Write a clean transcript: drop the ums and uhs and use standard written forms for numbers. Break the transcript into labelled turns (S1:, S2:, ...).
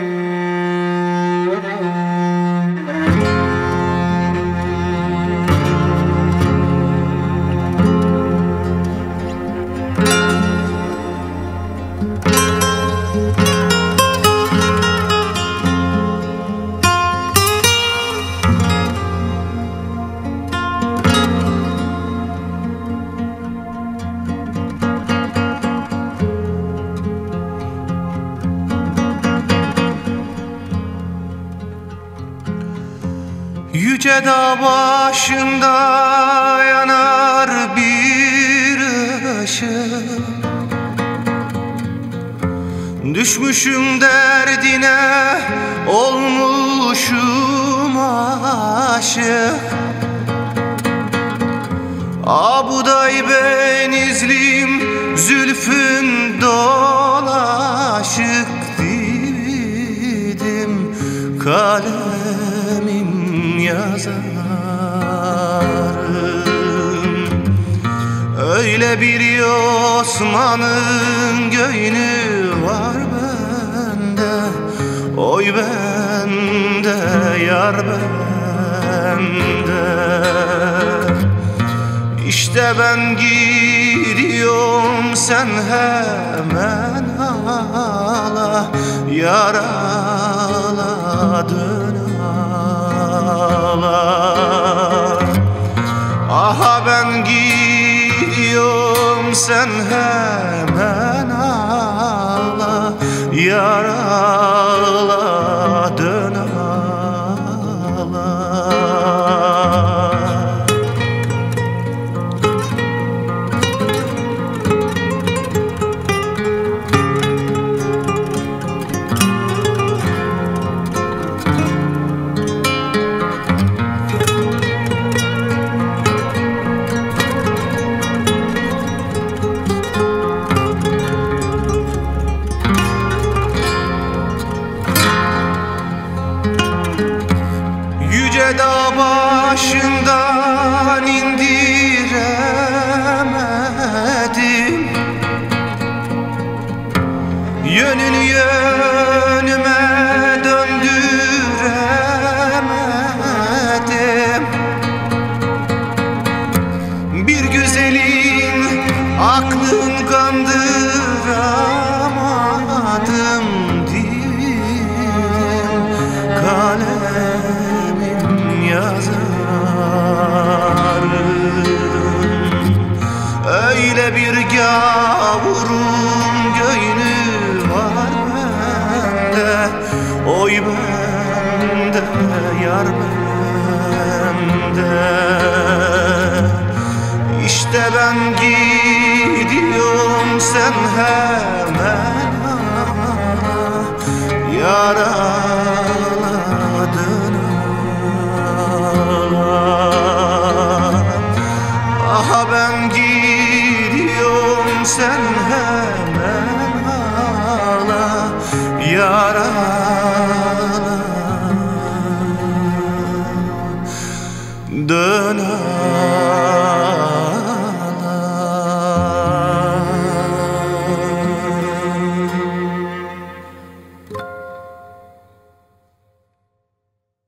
S1: Yüce dağ başında yanar bir ışık, düşmüşüm derdine, olmuşum aşık. Abuday benizlim, zülfün dolaşık, dividim kalemim yazarım. Öyle bir Osman'ın göğünü var bende, oy bende, yar bende. İşte ben gidiyorum, sen hemen ağla, yar ağla, dön ağla. Aha ben gidiyorum, sen hemen ağla, yar ağla, dön ağla. Dağ başından indiremedim, yönünü yönüme döndüremedim. Bir güzelin aklın kandıramadım, dilim kalemim yazarım. Öyle bir gavurun göğünü var bende, oy bende, yar bende. İşte ben gidiyorum, sen hemen ağla, yar ağla.